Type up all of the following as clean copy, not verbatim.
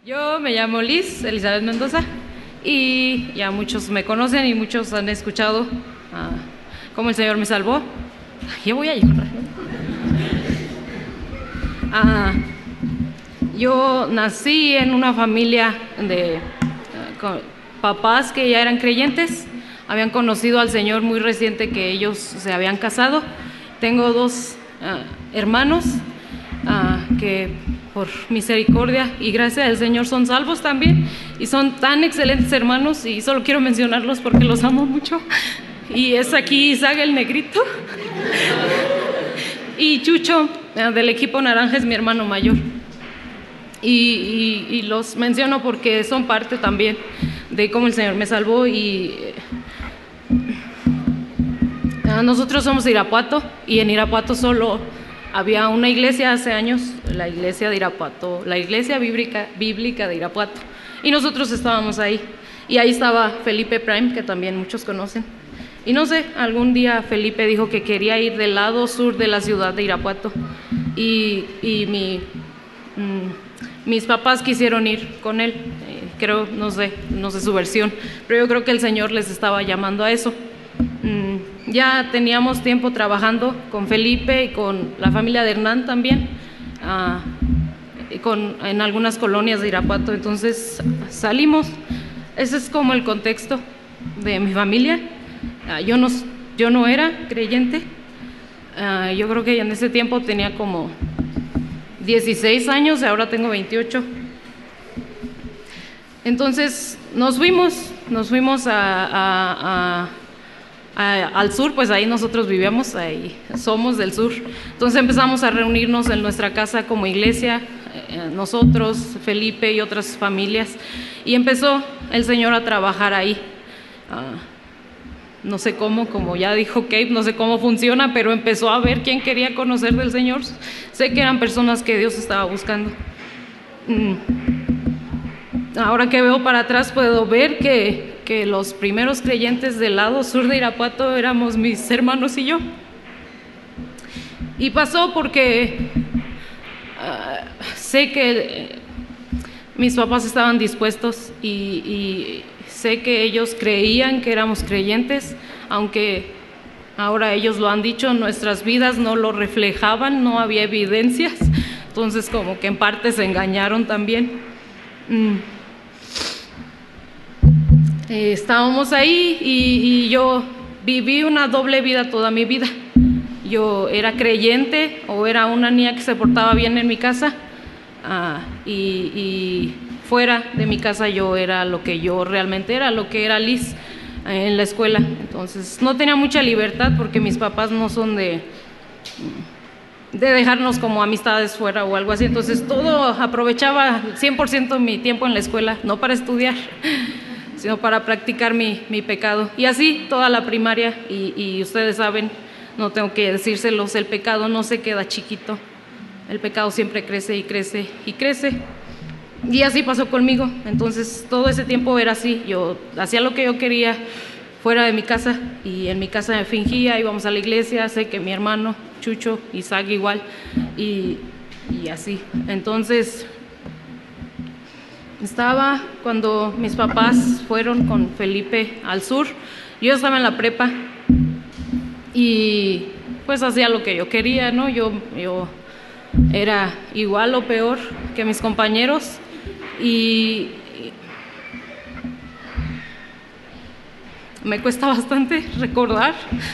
Yo me llamo Liz Elizabeth Mendoza y ya muchos me conocen y muchos han escuchado cómo el Señor me salvó. Yo voy a llorar. Yo nací en una familia de con papás que ya eran creyentes, habían conocido al Señor muy reciente que ellos se habían casado. Tengo dos hermanos que por misericordia y gracia del Señor son salvos también y son tan excelentes hermanos y solo quiero mencionarlos porque los amo mucho. Y es aquí Isaac el negrito y Chucho del equipo naranja es mi hermano mayor y los menciono porque son parte también de cómo el Señor me salvó. Y nosotros somos de Irapuato y en Irapuato solo había una iglesia hace años, la iglesia de Irapuato, la iglesia bíblica de Irapuato, y nosotros estábamos ahí, y ahí estaba Felipe Prime, que también muchos conocen, y no sé, algún día Felipe dijo que quería ir del lado sur de la ciudad de Irapuato, y mis papás quisieron ir con él, creo, no sé su versión, pero yo creo que el Señor les estaba llamando a eso. Ya teníamos tiempo trabajando con Felipe y con la familia de Hernán también, en algunas colonias de Irapuato, entonces salimos. Ese es como el contexto de mi familia. Yo no era creyente, yo creo que en ese tiempo tenía como 16 años y ahora tengo 28. Entonces nos fuimos al sur, pues ahí nosotros vivíamos, ahí somos del sur. Entonces empezamos a reunirnos en nuestra casa como iglesia, nosotros, Felipe y otras familias, y empezó el Señor a trabajar ahí. No sé cómo, como ya dijo Kate, no sé cómo funciona, pero empezó a ver quién quería conocer del Señor. Sé que eran personas que Dios estaba buscando. Ahora que veo para atrás puedo ver que los primeros creyentes del lado sur de Irapuato éramos mis hermanos y yo. Y pasó porque sé que mis papás estaban dispuestos y sé que ellos creían que éramos creyentes, aunque ahora ellos lo han dicho, nuestras vidas no lo reflejaban, no había evidencias, entonces como que en parte se engañaron también. Estábamos ahí y yo viví una doble vida toda mi vida. Yo era creyente o era una niña que se portaba bien en mi casa, y fuera de mi casa yo era lo que yo realmente era, lo que era Liz en la escuela. Entonces no tenía mucha libertad porque mis papás no son de dejarnos como amistades fuera o algo así. Entonces aprovechaba 100% mi tiempo en la escuela, no para estudiar, sino para practicar mi pecado. Y así toda la primaria, y ustedes saben, no tengo que decírselos, el pecado no se queda chiquito, el pecado siempre crece y crece y crece. Y así pasó conmigo. Entonces todo ese tiempo era así, yo hacía lo que yo quería fuera de mi casa, y en mi casa me fingía, íbamos a la iglesia, sé que mi hermano Chucho, Isaac igual, y así. Entonces estaba cuando mis papás fueron con Felipe al sur, yo estaba en la prepa y pues hacía lo que yo quería, ¿no? Yo era igual o peor que mis compañeros y me cuesta bastante recordar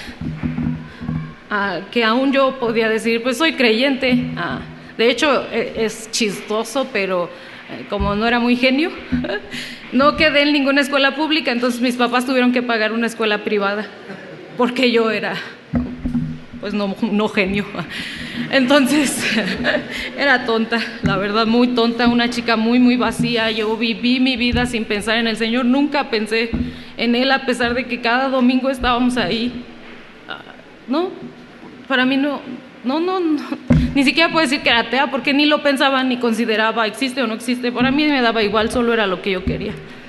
que aún yo podía decir, pues soy creyente. De hecho es chistoso, pero como no era muy genio, no quedé en ninguna escuela pública, entonces mis papás tuvieron que pagar una escuela privada porque yo era, pues no genio. Entonces era tonta, la verdad, muy tonta, una chica muy vacía. Yo viví mi vida sin pensar en el Señor, nunca pensé en Él, a pesar de que cada domingo estábamos ahí. No, para mí no, ni siquiera puedo decir que era atea, porque ni lo pensaba ni consideraba existe o no existe. Para mí me daba igual, solo era lo que yo quería.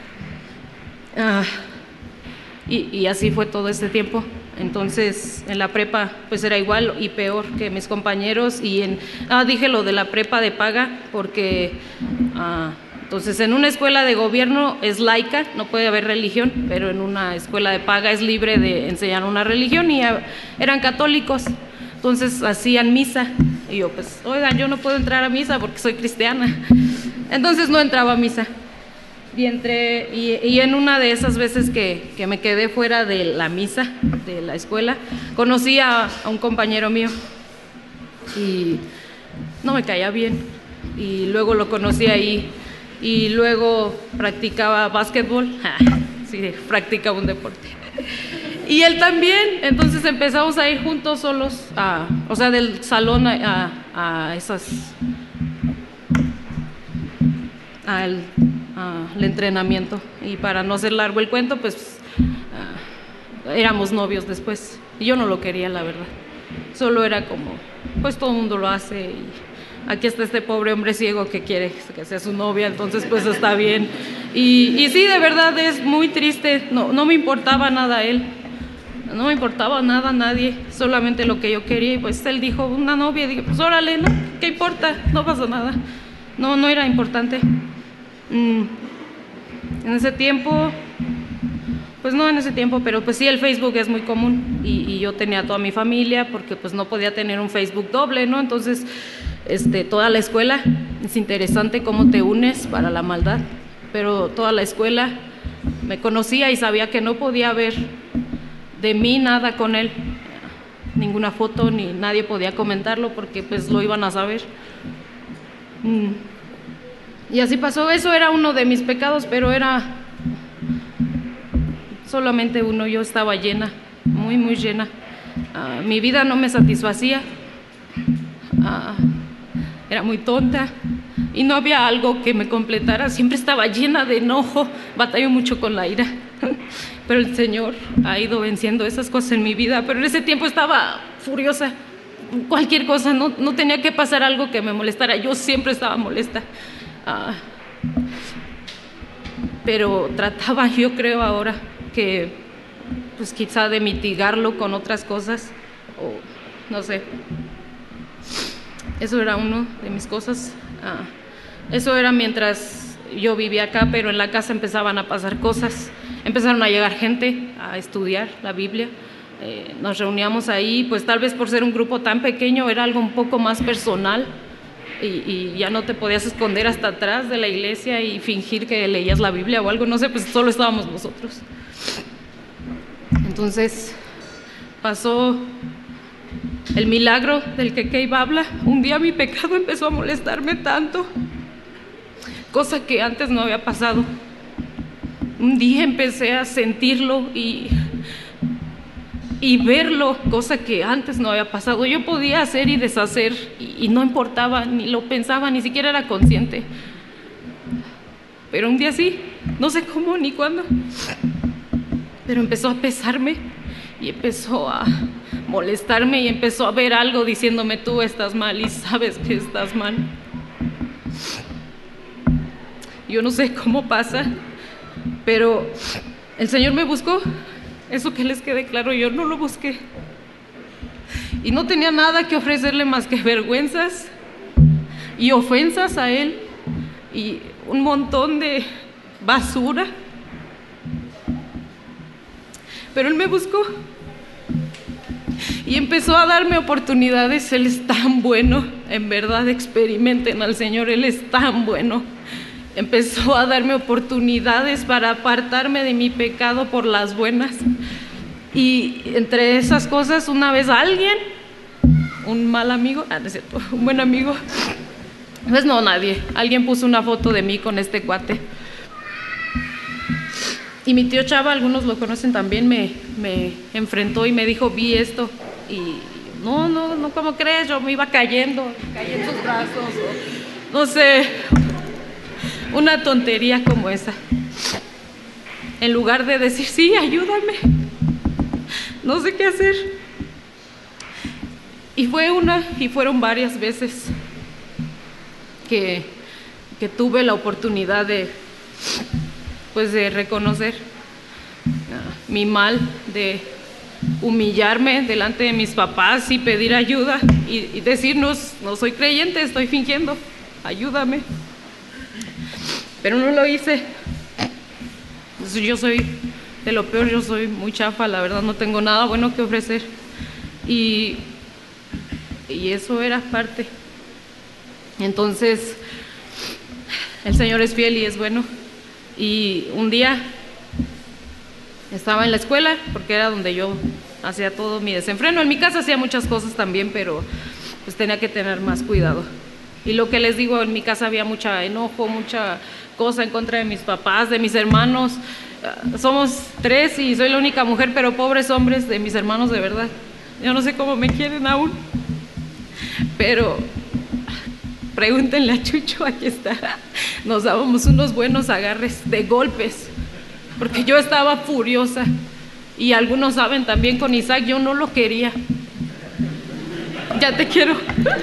Y así fue todo este tiempo. Entonces en la prepa pues era igual y peor que mis compañeros. Y dije lo de la prepa de paga porque Entonces, en una escuela de gobierno es laica, no puede haber religión, pero en una escuela de paga es libre de enseñar una religión y eran católicos. Entonces hacían misa y yo pues, oigan, yo no puedo entrar a misa porque soy cristiana. Entonces no entraba a misa. Y en una de esas veces que me quedé fuera de la misa, de la escuela, conocí a un compañero mío y no me caía bien. Y luego lo conocí ahí y luego practicaba básquetbol. Sí, practicaba un deporte. Y él también, entonces empezamos a ir juntos solos, o sea, del salón al entrenamiento. Y para no hacer largo el cuento, pues éramos novios después. Y yo no lo quería, la verdad. Solo era como, pues todo el mundo lo hace y aquí está este pobre hombre ciego que quiere que sea su novia, entonces pues está bien. Y sí, de verdad es muy triste, no me importaba nada a él. No me importaba nada a nadie, solamente lo que yo quería. Y pues él dijo, una novia, y dije, pues órale, ¿no? ¿Qué importa? No pasa nada. No era importante. En ese tiempo, pues no en ese tiempo, pero pues sí, el Facebook es muy común. Y yo tenía toda mi familia, porque pues no podía tener un Facebook doble, ¿no? Entonces, toda la escuela, es interesante cómo te unes para la maldad. Pero toda la escuela me conocía y sabía que no podía haber de mí nada con él, ninguna foto, ni nadie podía comentarlo porque pues lo iban a saber. Y así pasó. Eso era uno de mis pecados, pero era solamente uno. Yo estaba llena, muy muy llena. Mi vida no me satisfacía, era muy tonta y no había algo que me completara. Siempre estaba llena de enojo, batallo mucho con la ira. Pero el Señor ha ido venciendo esas cosas en mi vida. Pero en ese tiempo estaba furiosa. Cualquier cosa, no tenía que pasar algo que me molestara. Yo siempre estaba molesta. Pero trataba, yo creo ahora, que pues quizá de mitigarlo con otras cosas. O no sé. Eso era uno de mis cosas. Eso era mientras yo vivía acá, pero en la casa empezaban a pasar cosas. Empezaron a llegar gente a estudiar la Biblia. Nos reuníamos ahí, pues tal vez por ser un grupo tan pequeño era algo un poco más personal y ya no te podías esconder hasta atrás de la iglesia y fingir que leías la Biblia o algo, no sé, pues solo estábamos nosotros. Entonces pasó el milagro del que Keib habla. Un día mi pecado empezó a molestarme tanto, cosa que antes no había pasado. Un día empecé a sentirlo y verlo, cosa que antes no había pasado. Yo podía hacer y deshacer y no importaba, ni lo pensaba, ni siquiera era consciente. Pero un día sí, no sé cómo ni cuándo, pero empezó a pesarme y empezó a molestarme y empezó a ver algo diciéndome, tú estás mal y sabes que estás mal. Yo no sé cómo pasa, pero el Señor me buscó. Eso que les quede claro, yo no lo busqué. Y no tenía nada que ofrecerle más que vergüenzas y ofensas a Él y un montón de basura. Pero Él me buscó y empezó a darme oportunidades. Él es tan bueno, en verdad experimenten al Señor, Él es tan bueno. Empezó a darme oportunidades para apartarme de mi pecado por las buenas. Y entre esas cosas, una vez alguien, un mal amigo, no es cierto, un buen amigo, pues no, nadie, alguien puso una foto de mí con este cuate. Y mi tío Chava, algunos lo conocen también, me enfrentó y me dijo, vi esto. Y no, ¿cómo crees? Yo me iba cayendo, caí en sus brazos, no sé. Una tontería como esa. En lugar de decir, sí, ayúdame, no sé qué hacer. Y fue una y fueron varias veces que tuve la oportunidad de reconocer mi mal, de humillarme delante de mis papás y pedir ayuda y decir, no soy creyente, estoy fingiendo, ayúdame. pero no lo hice. Entonces, yo soy de lo peor, yo soy muy chafa, la verdad, no tengo nada bueno que ofrecer. Y eso era parte. Entonces, el Señor es fiel y es bueno. Y un día estaba en la escuela, porque era donde yo hacía todo mi desenfreno. En mi casa hacía muchas cosas también, pero pues tenía que tener más cuidado. Y lo que les digo, en mi casa había mucha enojo, mucha cosa en contra de mis papás, de mis hermanos. Somos 3 y soy la única mujer, pero pobres hombres de mis hermanos, de verdad. Yo no sé cómo me quieren aún, pero pregúntenle a Chucho, aquí está. Nos dábamos unos buenos agarres de golpes, porque yo estaba furiosa. Y algunos saben también, con Isaac yo no lo quería. Ya te quiero.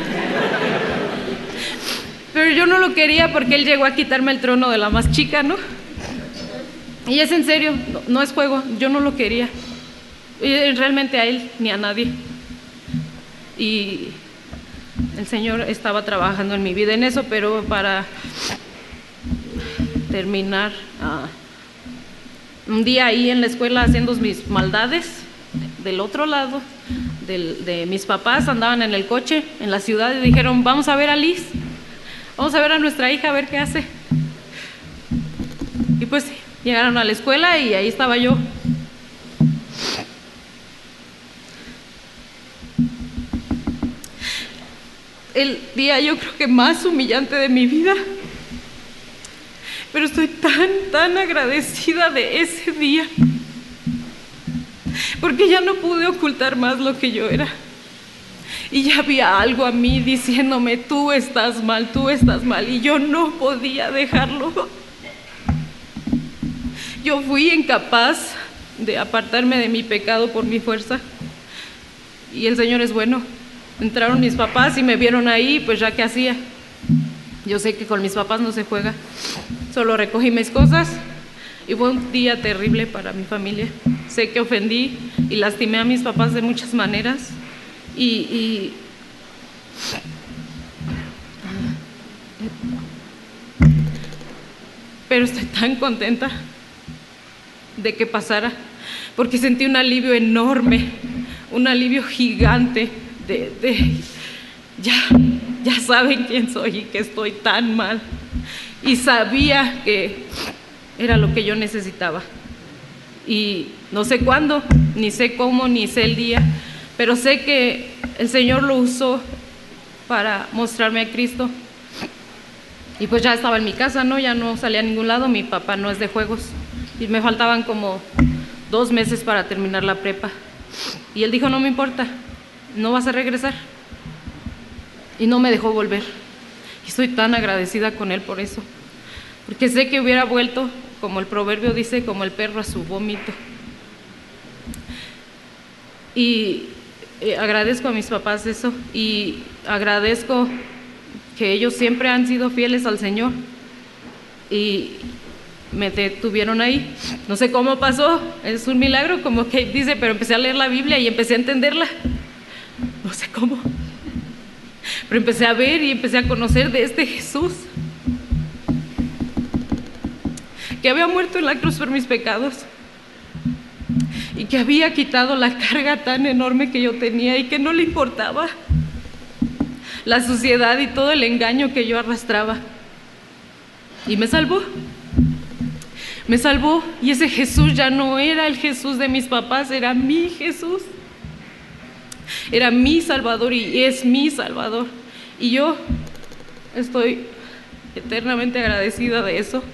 Pero yo no lo quería porque él llegó a quitarme el trono de la más chica, ¿no? Y es en serio, no es juego, yo no lo quería. Y realmente a él ni a nadie. Y el Señor estaba trabajando en mi vida en eso, pero para terminar, un día ahí en la escuela haciendo mis maldades, del otro lado de mis papás andaban en el coche en la ciudad y dijeron, vamos a ver a Liz, vamos a ver a nuestra hija, a ver qué hace. Y pues llegaron a la escuela y ahí estaba yo. El día yo creo que más humillante de mi vida, pero estoy tan agradecida de ese día, porque ya no pude ocultar más lo que yo era. Y ya había algo a mí diciéndome, tú estás mal, y yo no podía dejarlo. Yo fui incapaz de apartarme de mi pecado por mi fuerza, y el Señor es bueno. Entraron mis papás y me vieron ahí, pues ya qué hacía. Yo sé que con mis papás no se juega. Solo recogí mis cosas y fue un día terrible para mi familia. Sé que ofendí y lastimé a mis papás de muchas maneras pero estoy tan contenta de que pasara, porque sentí un alivio enorme, un alivio gigante ya saben quién soy y que estoy tan mal, y sabía que era lo que yo necesitaba. Y no sé cuándo, ni sé cómo, ni sé el día, pero sé que el Señor lo usó para mostrarme a Cristo. Y pues ya estaba en mi casa, ¿no? Ya no salía a ningún lado. Mi papá no es de juegos y me faltaban como 2 meses para terminar la prepa. Y él dijo, no me importa, no vas a regresar. Y no me dejó volver. Y estoy tan agradecida con él por eso, porque sé que hubiera vuelto, como el proverbio dice, como el perro a su vómito. Y agradezco a mis papás eso, y agradezco que ellos siempre han sido fieles al Señor y me detuvieron ahí. No sé cómo pasó, es un milagro, como que dice, pero empecé a leer la Biblia y empecé a entenderla. No sé cómo, pero empecé a ver y empecé a conocer de este Jesús que había muerto en la cruz por mis pecados y que había quitado la carga tan enorme que yo tenía y que no le importaba la suciedad y todo el engaño que yo arrastraba. Y me salvó, y ese Jesús ya no era el Jesús de mis papás, era mi Jesús, era mi Salvador y es mi Salvador. Y yo estoy eternamente agradecida de eso,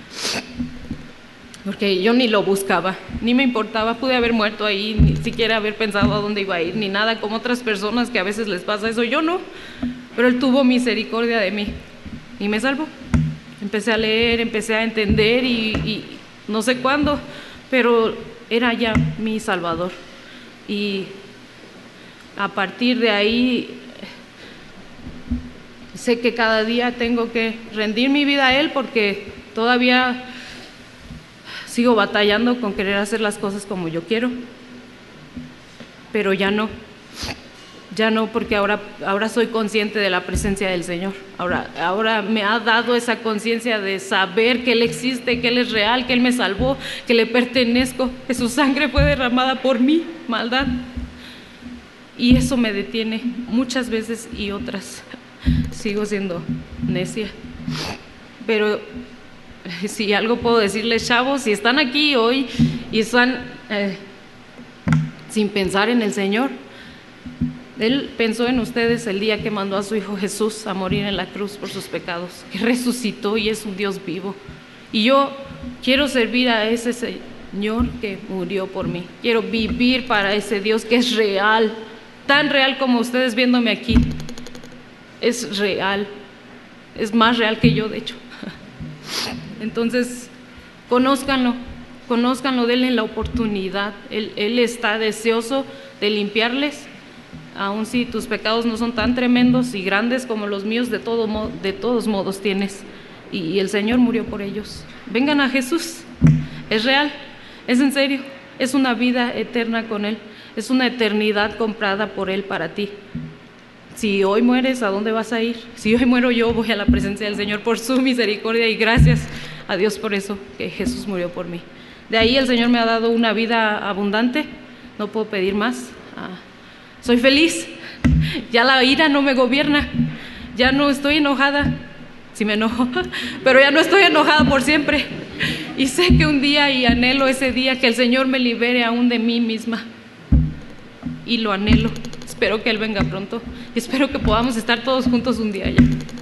porque yo ni lo buscaba, ni me importaba. Pude haber muerto ahí, ni siquiera haber pensado a dónde iba a ir, ni nada, como otras personas que a veces les pasa eso. Yo no, pero Él tuvo misericordia de mí y me salvó. Empecé a leer, empecé a entender y no sé cuándo, pero era ya mi Salvador. Y a partir de ahí sé que cada día tengo que rendir mi vida a Él, porque todavía sigo batallando con querer hacer las cosas como yo quiero, pero ya no. Ya no, porque ahora soy consciente de la presencia del Señor. Ahora me ha dado esa conciencia de saber que Él existe, que Él es real, que Él me salvó, que le pertenezco, que su sangre fue derramada por mi maldad. Y eso me detiene muchas veces y otras. Sigo siendo necia. Pero si algo puedo decirles, chavos, si están aquí hoy y están sin pensar en el Señor, Él pensó en ustedes el día que mandó a su Hijo Jesús a morir en la cruz por sus pecados, que resucitó y es un Dios vivo. Y yo quiero servir a ese Señor que murió por mí. Quiero vivir para ese Dios que es real, tan real como ustedes viéndome aquí. Es real, es más real que yo, de hecho. Entonces, conózcanlo, denle la oportunidad. Él está deseoso de limpiarles. Aun si tus pecados no son tan tremendos y grandes como los míos, de todos modos tienes. Y el Señor murió por ellos. Vengan a Jesús. Es real, es en serio. Es una vida eterna con Él. Es una eternidad comprada por Él para ti. Si hoy mueres, ¿a dónde vas a ir? Si hoy muero yo, voy a la presencia del Señor por su misericordia, y gracias a Dios por eso, que Jesús murió por mí. De ahí el Señor me ha dado una vida abundante. No puedo pedir más. Soy feliz, ya la ira no me gobierna, ya no estoy enojada, sí me enojo, pero ya no estoy enojada por siempre. Y sé que un día, y anhelo ese día, que el Señor me libere aún de mí misma. Y lo anhelo, espero que Él venga pronto y espero que podamos estar todos juntos un día ya.